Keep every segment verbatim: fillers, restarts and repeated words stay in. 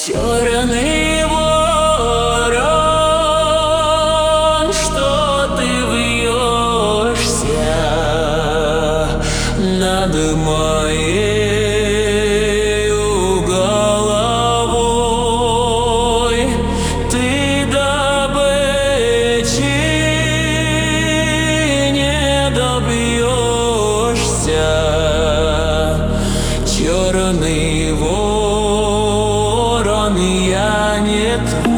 Черный ворон, что ты вьешься над моею головой, ты добычи не добьешься. Черный ворон, я не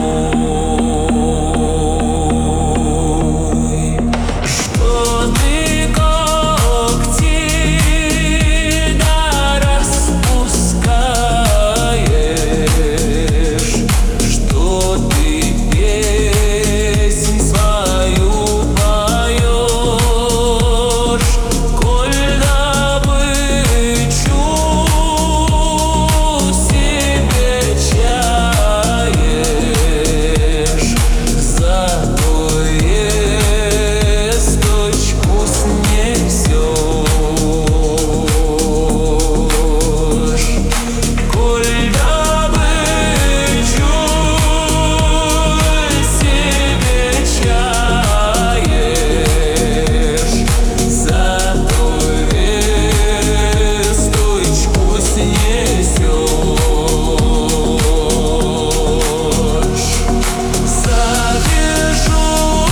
твой. Что ты когти да распускаешь, что ты песнь свою поешь, коль добычу себе чаешь, зато есть точку снесешь. Коль добычу себе чаешь, зато вес точку снесешь. Завяжу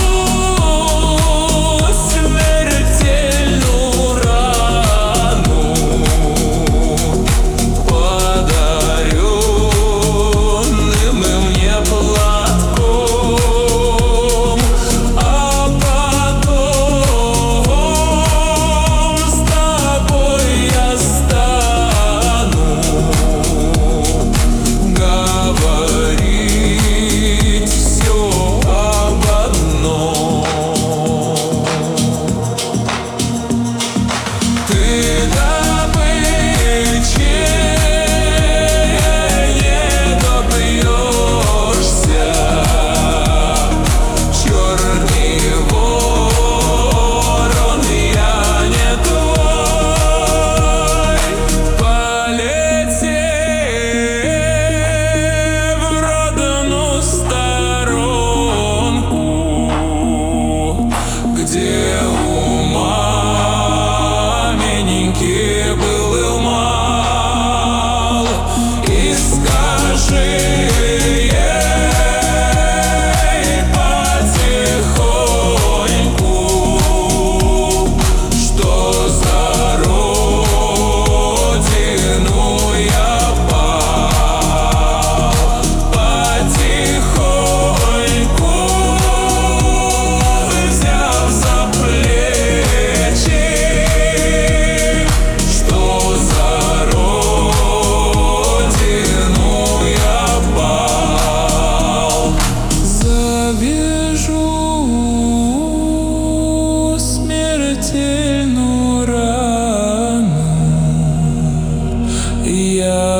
смертельную рану подаренным мне платком, а потом с тобой я стану говорить все об одном. Ты добычи не добьешься. Черный ворон, я не твой. Полетев в родную сторонку, где у маменьки был мал, и скажи ей потихоньку, что за родину я пал. Потихоньку, взяв за плечи, что за родину я пал. Завяжу смертельную рану я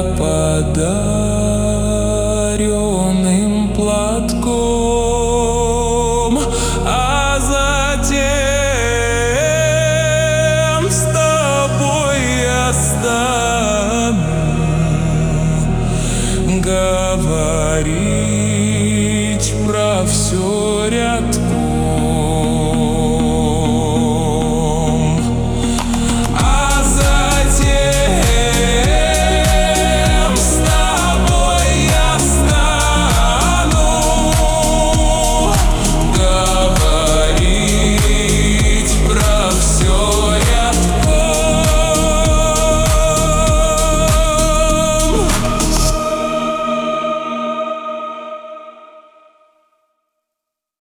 подаренным платком, а затем с тобой я стану говорить про все ряд